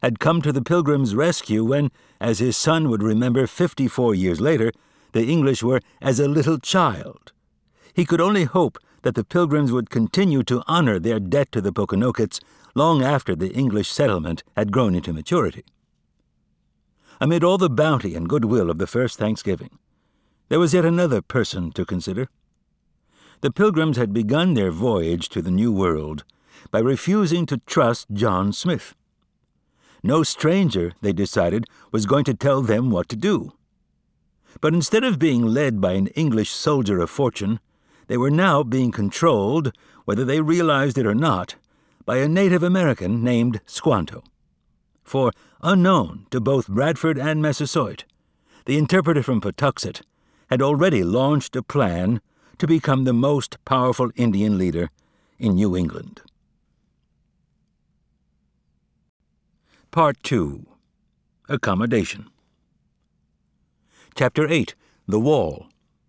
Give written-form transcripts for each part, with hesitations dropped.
had come to the Pilgrims' rescue when, as his son would remember 54 years later, the English were as a little child. He could only hope that the Pilgrims would continue to honor their debt to the Pokanokets long after the English settlement had grown into maturity. Amid all the bounty and goodwill of the first Thanksgiving, there was yet another person to consider. The Pilgrims had begun their voyage to the New World by refusing to trust John Smith. No stranger, they decided, was going to tell them what to do. But instead of being led by an English soldier of fortune, they were now being controlled, whether they realized it or not, by a Native American named Squanto. For, unknown to both Bradford and Massasoit, the interpreter from Patuxet had already launched a plan to become the most powerful Indian leader in New England. Part 2. Accommodation. Chapter 8. The Wall.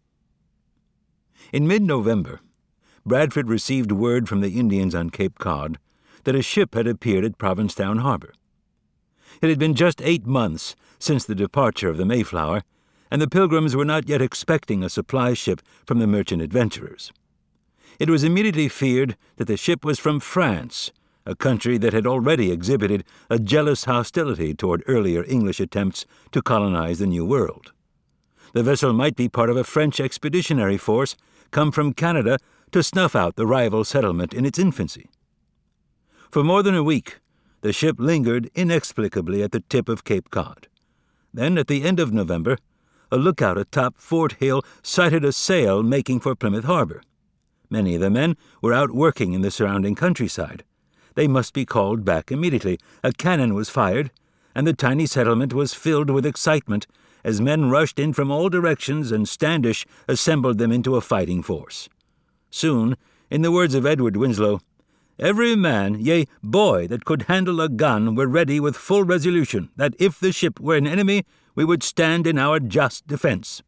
In mid-November, Bradford received word from the Indians on Cape Cod that a ship had appeared at Provincetown Harbor. It had been just 8 months since the departure of the Mayflower, and the Pilgrims were not yet expecting a supply ship from the merchant adventurers. It was immediately feared that the ship was from France, a country that had already exhibited a jealous hostility toward earlier English attempts to colonize the New World. The vessel might be part of a French expeditionary force come from Canada to snuff out the rival settlement in its infancy. For more than a week, the ship lingered inexplicably at the tip of Cape Cod. Then, at the end of November, a lookout atop Fort Hill sighted a sail making for Plymouth Harbor. Many of the men were out working in the surrounding countryside. They must be called back immediately. A cannon was fired, and the tiny settlement was filled with excitement as men rushed in from all directions and Standish assembled them into a fighting force. Soon, in the words of Edward Winslow, "Every man, yea, boy, that could handle a gun were ready with full resolution that if the ship were an enemy, we would stand in our just defense."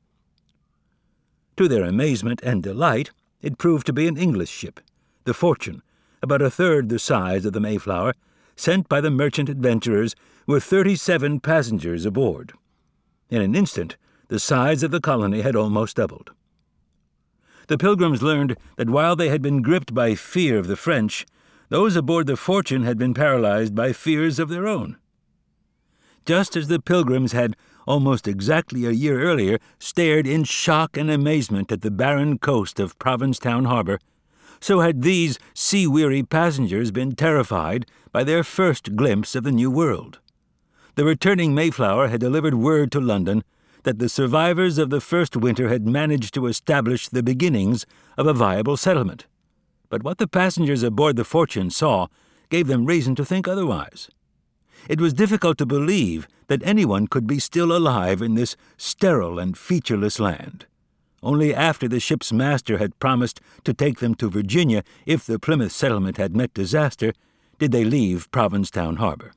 To their amazement and delight, it proved to be an English ship, the Fortune, about a third the size of the Mayflower, sent by the merchant adventurers with 37 passengers aboard. In an instant, the size of the colony had almost doubled. The Pilgrims learned that while they had been gripped by fear of the French, those aboard the Fortune had been paralyzed by fears of their own. Just as the Pilgrims had, almost exactly a year earlier, stared in shock and amazement at the barren coast of Provincetown Harbor, so had these sea-weary passengers been terrified by their first glimpse of the New World. The returning Mayflower had delivered word to London that the survivors of the first winter had managed to establish the beginnings of a viable settlement. But what the passengers aboard the Fortune saw gave them reason to think otherwise. It was difficult to believe that anyone could be still alive in this sterile and featureless land. Only after the ship's master had promised to take them to Virginia if the Plymouth settlement had met disaster did they leave Provincetown Harbor.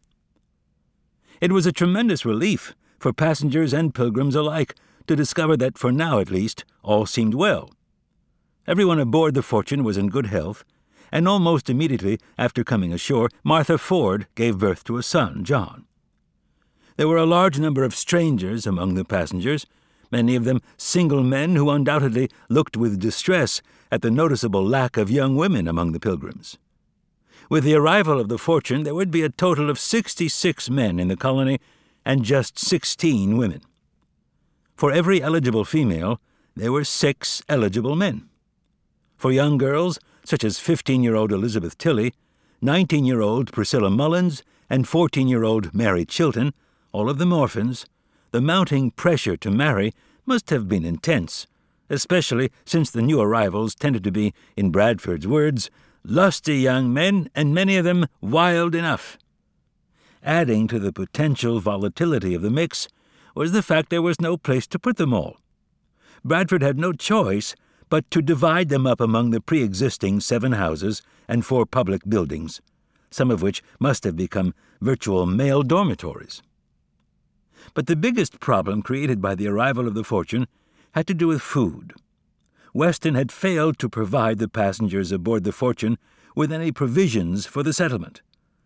It was a tremendous relief for passengers and Pilgrims alike to discover that, for now at least, all seemed well. Everyone aboard the Fortune was in good health, and almost immediately after coming ashore, Martha Ford gave birth to a son, John. There were a large number of strangers among the passengers, many of them single men who undoubtedly looked with distress at the noticeable lack of young women among the Pilgrims. With the arrival of the Fortune, there would be a total of 66 men in the colony and just 16 women. For every eligible female, there were 6 eligible men. For young girls, such as 15-year-old Elizabeth Tilley, 19-year-old Priscilla Mullins, and 14-year-old Mary Chilton, all of them orphans, the mounting pressure to marry must have been intense, especially since the new arrivals tended to be, in Bradford's words, lusty young men, and many of them wild enough. Adding to the potential volatility of the mix was the fact there was no place to put them all. Bradford had no choice but to divide them up among the pre-existing 7 houses and 4 public buildings, some of which must have become virtual male dormitories. But the biggest problem created by the arrival of the Fortune had to do with food. Weston had failed to provide the passengers aboard the Fortune with any provisions for the settlement.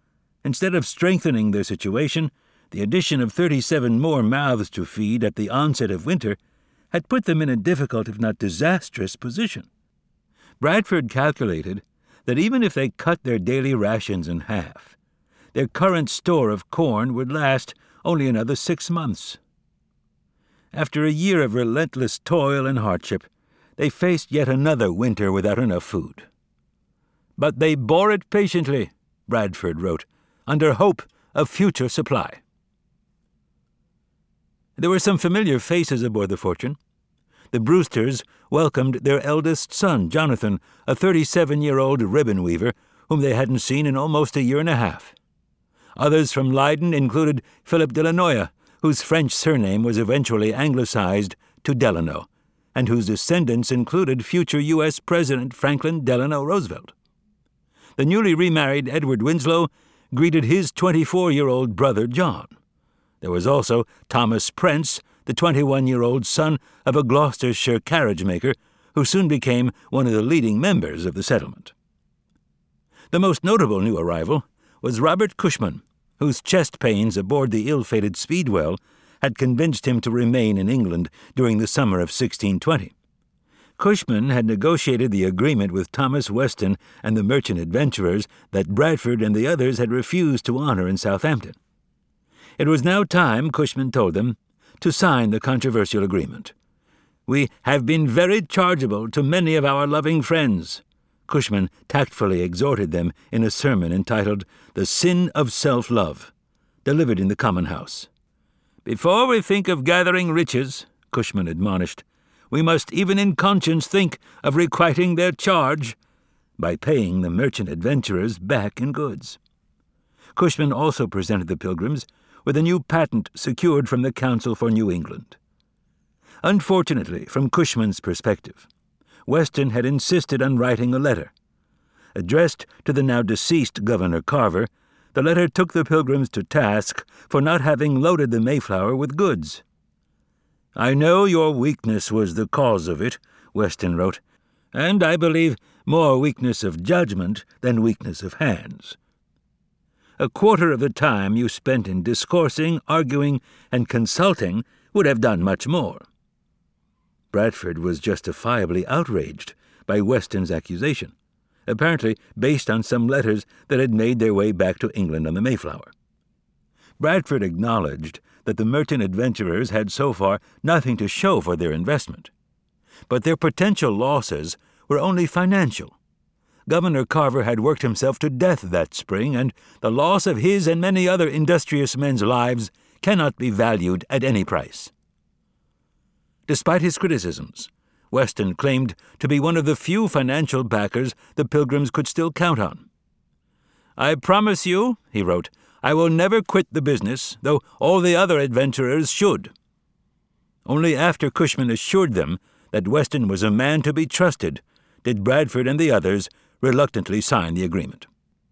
Instead of strengthening their situation, the addition of 37 more mouths to feed at the onset of winter had put them in a difficult if not disastrous position. Bradford calculated that even if they cut their daily rations in half, their current store of corn would last only another 6 months. After a year of relentless toil and hardship, they faced yet another winter without enough food. But they bore it patiently, Bradford wrote, under hope of future supply. There were some familiar faces aboard the Fortune. The Brewsters welcomed their eldest son, Jonathan, a 37-year-old ribbon weaver whom they hadn't seen in almost a year and a half. Others from Leiden included Philip Delanoye, whose French surname was eventually anglicized to Delano, and whose descendants included future U.S. President Franklin Delano Roosevelt. The newly remarried Edward Winslow greeted his 24-year-old brother John. There was also Thomas Prince, the 21-year-old son of a Gloucestershire carriage maker, who soon became one of the leading members of the settlement. The most notable new arrival was Robert Cushman, whose chest pains aboard the ill-fated Speedwell had convinced him to remain in England during the summer of 1620. Cushman had negotiated the agreement with Thomas Weston and the merchant adventurers that Bradford and the others had refused to honor in Southampton. It was now time, Cushman told them, to sign the controversial agreement. "We have been very chargeable to many of our loving friends," Cushman tactfully exhorted them in a sermon entitled "The Sin of Self-Love," delivered in the Common House. "Before we think of gathering riches," Cushman admonished, "we must even in conscience think of requiting their charge by paying the merchant adventurers back in goods." Cushman also presented the Pilgrims with a new patent secured from the Council for New England. Unfortunately, from Cushman's perspective, Weston had insisted on writing a letter. Addressed to the now deceased Governor Carver, the letter took the Pilgrims to task for not having loaded the Mayflower with goods. "I know your weakness was the cause of it," Weston wrote, "and I believe more weakness of judgment than weakness of hands. A quarter of the time you spent in discoursing, arguing, and consulting would have done much more." Bradford was justifiably outraged by Weston's accusation, apparently based on some letters that had made their way back to England on the Mayflower. Bradford acknowledged that the merchant adventurers had so far nothing to show for their investment, but their potential losses were only financial. Governor Carver had worked himself to death that spring, and the loss of his and many other industrious men's lives cannot be valued at any price. Despite his criticisms, Weston claimed to be one of the few financial backers the Pilgrims could still count on. "I promise you," he wrote, "I will never quit the business, though all the other adventurers should." Only after Cushman assured them that Weston was a man to be trusted did Bradford and the others reluctantly sign the agreement.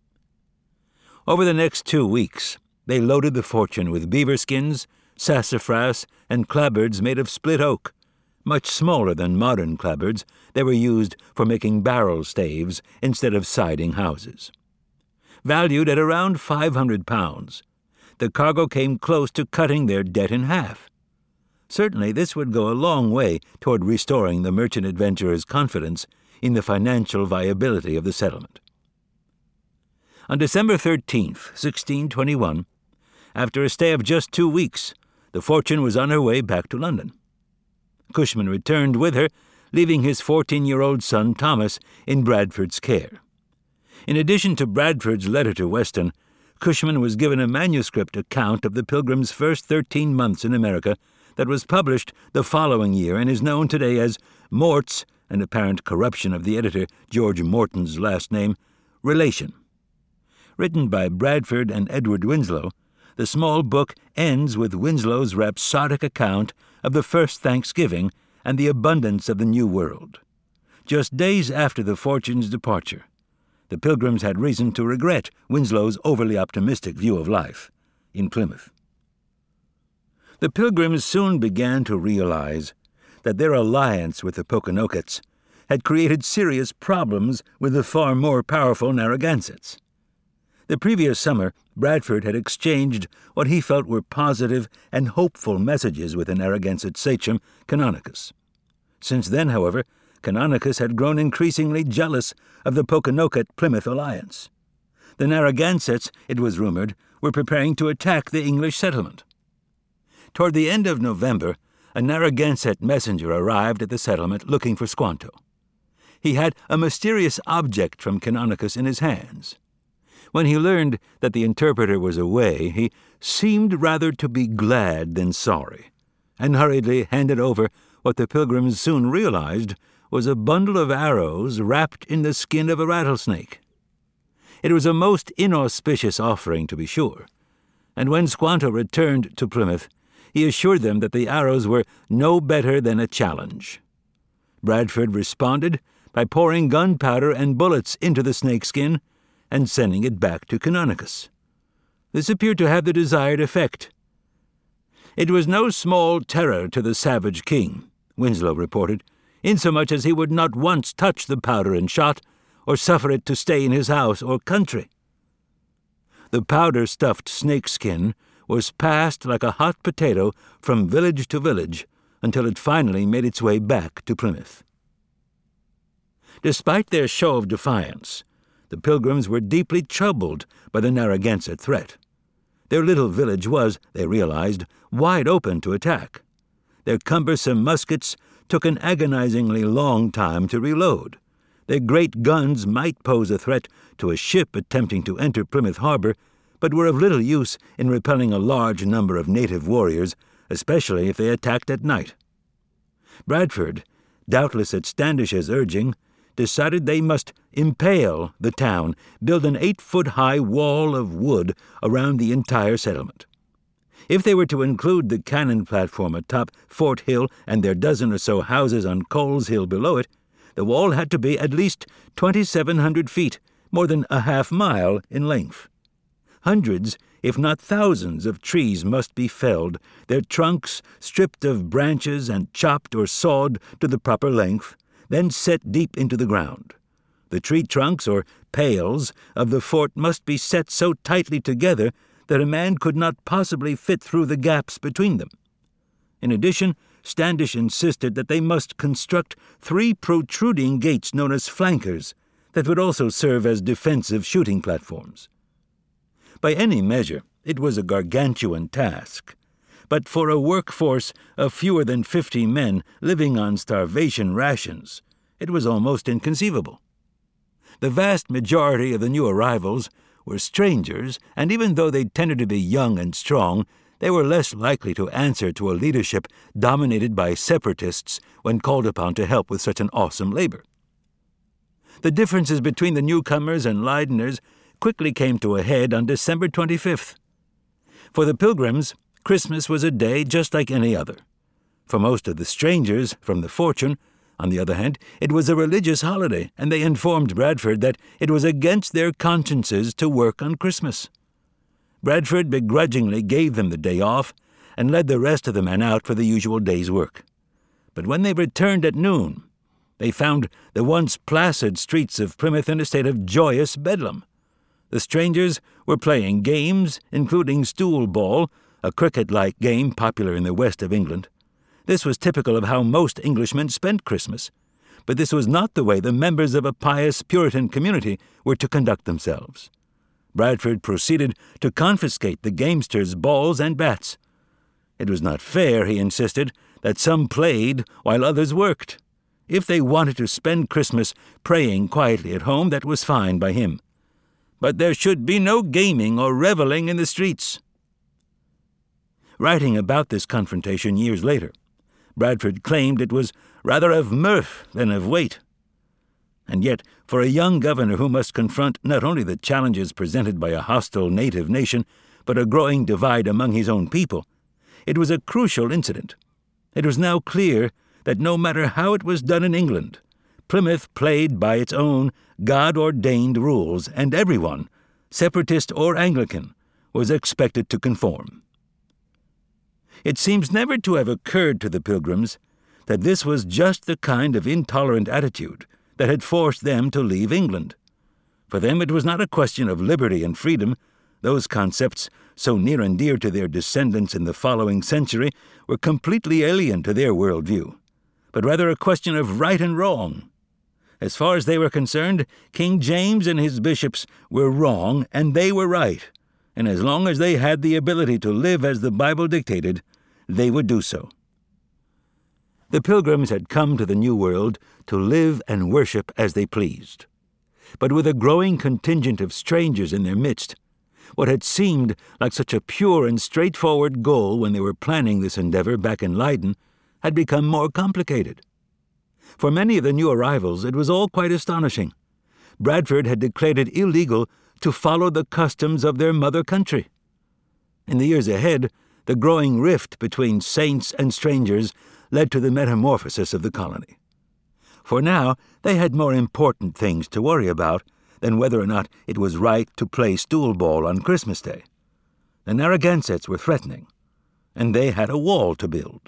Over the next 2 weeks, they loaded the Fortune with beaver skins, sassafras, and clapboards made of split oak. Much smaller than modern clapboards, they were used for making barrel staves instead of siding houses. Valued at around 500 pounds, the cargo came close to cutting their debt in half. Certainly this would go a long way toward restoring the merchant adventurers' confidence in the financial viability of the settlement. On December 13th, 1621, after a stay of just 2 weeks, the Fortune was on her way back to London. Cushman returned with her, leaving his 14-year-old son Thomas in Bradford's care. In addition to Bradford's letter to Weston, Cushman was given a manuscript account of the Pilgrims' first 13 months in America that was published the following year and is known today as Mort's, an apparent corruption of the editor George Morton's last name, Relation. Written by Bradford and Edward Winslow, the small book ends with Winslow's rhapsodic account of the first Thanksgiving and the abundance of the New World. Just days after the Fortune's departure, the Pilgrims had reason to regret Winslow's overly optimistic view of life in Plymouth. The Pilgrims soon began to realize that their alliance with the Pokanokets had created serious problems with the far more powerful Narragansetts. The previous summer, Bradford had exchanged what he felt were positive and hopeful messages with the Narragansett sachem, Canonicus. Since then, however, Canonicus had grown increasingly jealous of the Pokanoket-Plymouth alliance. The Narragansetts, it was rumored, were preparing to attack the English settlement. Toward the end of November, a Narragansett messenger arrived at the settlement looking for Squanto. He had a mysterious object from Canonicus in his hands. When he learned that the interpreter was away, he seemed rather to be glad than sorry, and hurriedly handed over what the pilgrims soon realized was a bundle of arrows wrapped in the skin of a rattlesnake. It was a most inauspicious offering, to be sure, and when Squanto returned to Plymouth, he assured them that the arrows were no better than a challenge. Bradford responded by pouring gunpowder and bullets into the snakeskin and sending it back to Canonicus. This appeared to have the desired effect. It was no small terror to the savage king, Winslow reported, insomuch as he would not once touch the powder and shot, or suffer it to stay in his house or country. The powder-stuffed snakeskin was passed like a hot potato from village to village until it finally made its way back to Plymouth. Despite their show of defiance, the pilgrims were deeply troubled by the Narragansett threat. Their little village was, they realized, wide open to attack. Their cumbersome muskets took an agonizingly long time to reload. Their great guns might pose a threat to a ship attempting to enter Plymouth Harbor, but were of little use in repelling a large number of native warriors, especially if they attacked at night. Bradford, doubtless at Standish's urging, decided they must impale the town, build an 8-foot-high wall of wood around the entire settlement. If they were to include the cannon platform atop Fort Hill and their dozen or so houses on Coles Hill below it, the wall had to be at least 2,700 feet, more than a half-mile in length. Hundreds, if not thousands, of trees must be felled, their trunks stripped of branches and chopped or sawed to the proper length, then set deep into the ground. The tree trunks, or pales, of the fort must be set so tightly together that a man could not possibly fit through the gaps between them. In addition, Standish insisted that they must construct 3 protruding gates known as flankers that would also serve as defensive shooting platforms. By any measure, it was a gargantuan task, but for a workforce of fewer than 50 men living on starvation rations, it was almost inconceivable. The vast majority of the new arrivals were strangers, and even though they tended to be young and strong, they were less likely to answer to a leadership dominated by separatists when called upon to help with such an awesome labor. The differences between the newcomers and Leideners quickly came to a head on December 25th. For the Pilgrims, Christmas was a day just like any other. For most of the strangers from the Fortune, on the other hand, it was a religious holiday, and they informed Bradford that it was against their consciences to work on Christmas. Bradford begrudgingly gave them the day off and led the rest of the men out for the usual day's work. But when they returned at noon, they found the once placid streets of Plymouth in a state of joyous bedlam. The strangers were playing games, including stool ball, a cricket-like game popular in the west of England. This was typical of how most Englishmen spent Christmas, but this was not the way the members of a pious Puritan community were to conduct themselves. Bradford proceeded to confiscate the gamesters' balls and bats. It was not fair, he insisted, that some played while others worked. If they wanted to spend Christmas praying quietly at home, that was fine by him. But there should be no gaming or reveling in the streets. Writing about this confrontation years later, Bradford claimed it was rather of mirth than of weight. And yet, for a young governor who must confront not only the challenges presented by a hostile native nation, but a growing divide among his own people, it was a crucial incident. It was now clear that no matter how it was done in England, Plymouth played by its own God-ordained rules, and everyone, separatist or Anglican, was expected to conform. It seems never to have occurred to the Pilgrims that this was just the kind of intolerant attitude that had forced them to leave England. For them it was not a question of liberty and freedom. Those concepts, so near and dear to their descendants in the following century, were completely alien to their worldview, but rather a question of right and wrong. As far as they were concerned, King James and his bishops were wrong and they were right, and as long as they had the ability to live as the Bible dictated, they would do so. The Pilgrims had come to the New World to live and worship as they pleased. But with a growing contingent of strangers in their midst, what had seemed like such a pure and straightforward goal when they were planning this endeavor back in Leiden had become more complicated. For many of the new arrivals, it was all quite astonishing. Bradford had declared it illegal to follow the customs of their mother country. In the years ahead, the growing rift between saints and strangers led to the metamorphosis of the colony. For now, they had more important things to worry about than whether or not it was right to play stool ball on Christmas Day. The Narragansetts were threatening, and they had a wall to build.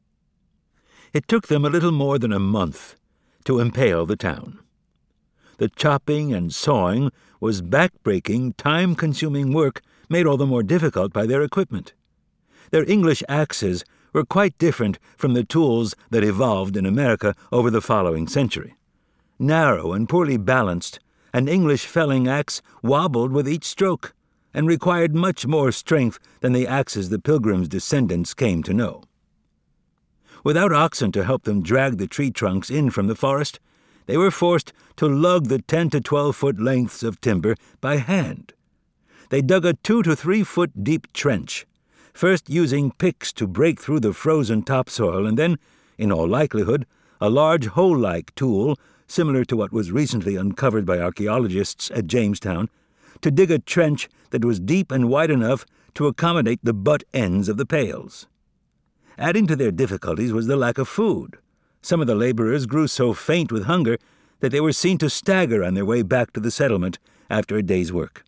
It took them a little more than a month to impale the town. The chopping and sawing was back-breaking, time-consuming work made all the more difficult by their equipment. Their English axes were quite different from the tools that evolved in America over the following century. Narrow and poorly balanced, an English felling axe wobbled with each stroke and required much more strength than the axes the Pilgrims' descendants came to know. Without oxen to help them drag the tree trunks in from the forest, they were forced to lug the 10 to 12-foot lengths of timber by hand. They dug a 2 to 3 foot deep trench, first using picks to break through the frozen topsoil, and then, in all likelihood, a large hoe-like tool, similar to what was recently uncovered by archaeologists at Jamestown, to dig a trench that was deep and wide enough to accommodate the butt ends of the pails. Adding to their difficulties was the lack of food. Some of the laborers grew so faint with hunger that they were seen to stagger on their way back to the settlement after a day's work.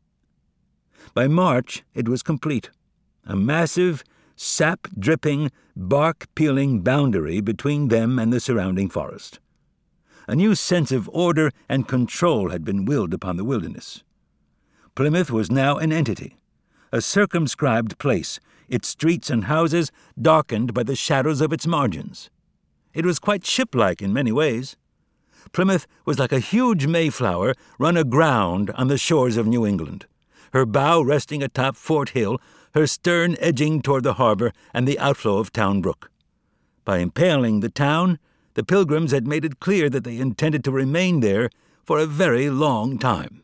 By March, it was complete. A massive, sap-dripping, bark-peeling boundary between them and the surrounding forest. A new sense of order and control had been willed upon the wilderness. Plymouth was now an entity, a circumscribed place, its streets and houses darkened by the shadows of its margins. It was quite ship-like in many ways. Plymouth was like a huge Mayflower run aground on the shores of New England, her bow resting atop Fort Hill, her stern edging toward the harbor and the outflow of Town Brook. By impaling the town, the Pilgrims had made it clear that they intended to remain there for a very long time.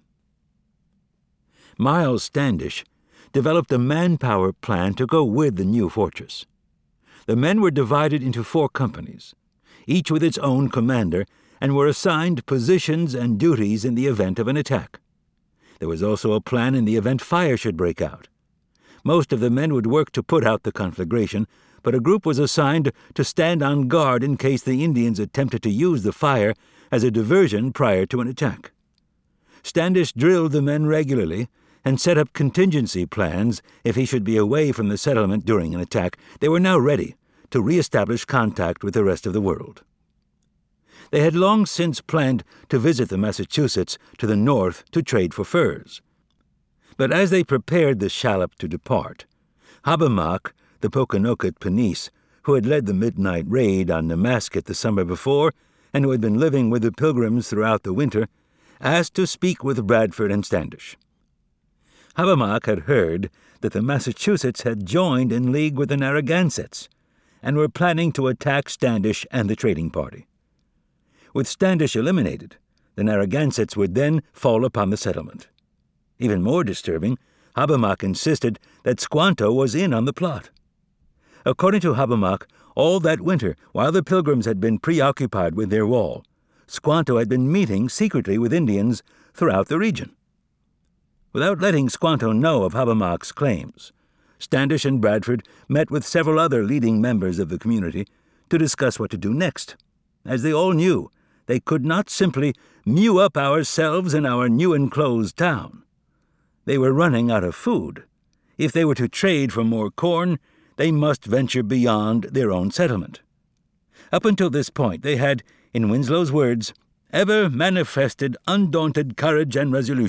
Miles Standish developed a manpower plan to go with the new fortress. The men were divided into 4 companies, each with its own commander, and were assigned positions and duties in the event of an attack. There was also a plan in the event fire should break out. Most of the men would work to put out the conflagration, but a group was assigned to stand on guard in case the Indians attempted to use the fire as a diversion prior to an attack. Standish drilled the men regularly and set up contingency plans if he should be away from the settlement during an attack. They were now ready to re-establish contact with the rest of the world. They had long since planned to visit the Massachusetts to the north to trade for furs. But as they prepared the shallop to depart, Hobbamock, the Pokanoket Penice, who had led the midnight raid on Nemasket the summer before and who had been living with the Pilgrims throughout the winter, asked to speak with Bradford and Standish. Hobbamock had heard that the Massachusetts had joined in league with the Narragansetts and were planning to attack Standish and the trading party. With Standish eliminated, the Narragansetts would then fall upon the settlement. Even more disturbing, Hobbamock insisted that Squanto was in on the plot. According to Hobbamock, all that winter, while the Pilgrims had been preoccupied with their wall, Squanto had been meeting secretly with Indians throughout the region. Without letting Squanto know of Hobbamock's claims, Standish and Bradford met with several other leading members of the community to discuss what to do next. As they all knew, they could not simply mew up ourselves in our new enclosed town. They were running out of food. If they were to trade for more corn, they must venture beyond their own settlement. Up until this point, they had, in Winslow's words, ever manifested undaunted courage and resolution.